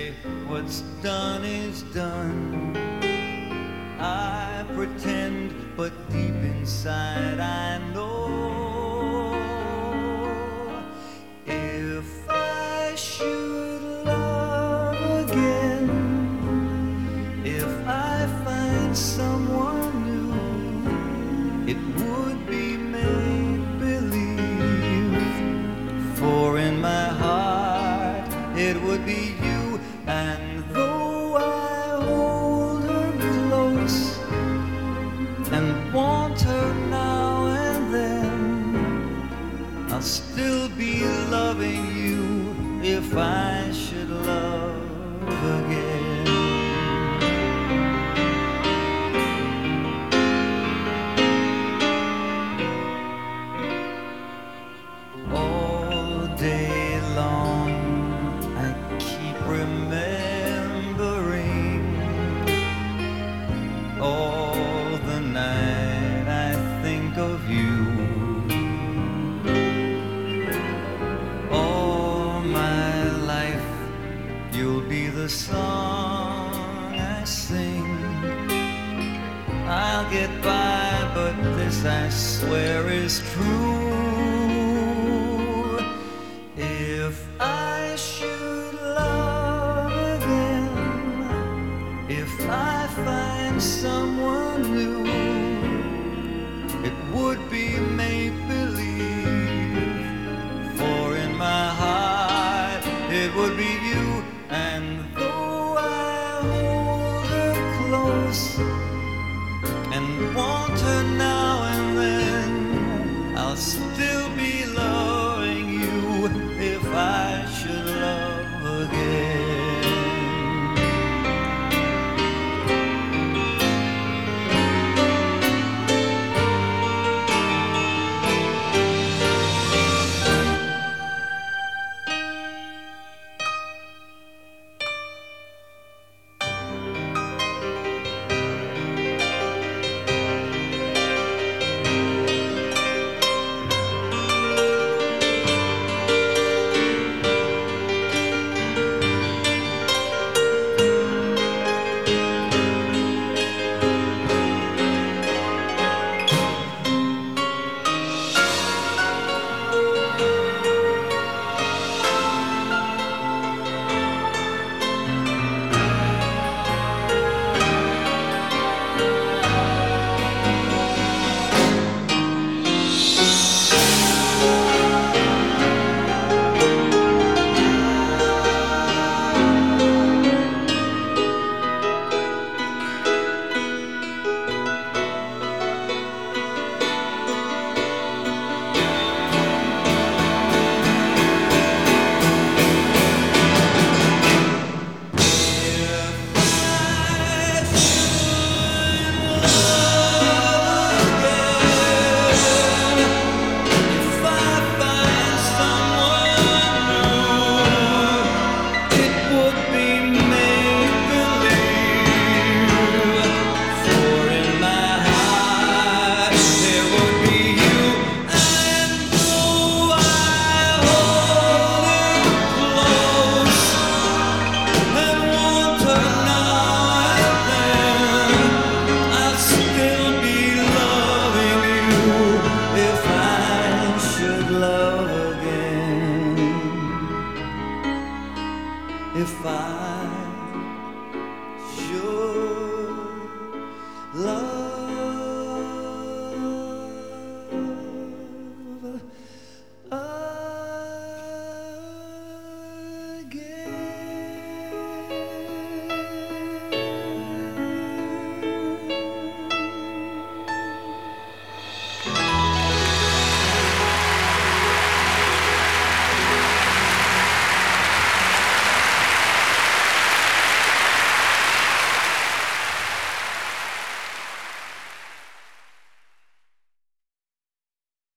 say what's done is done. I pretend, but deep inside I know if I should love again, if I find someone new, it would be make-believe. For in my heart it would be you, and though I hold her close and want her now and then, I'll still be loving you if I should love again. All day long I keep remembering, all the night I think of you. All my life you'll be the song I sing. I'll get by, but this I swear is true. If I should love again, if I find someone new, it would be make-believe. For in my heart it would be you, and though I hold her close and want her now and then, I'll still be loving you if I should love again. If I should love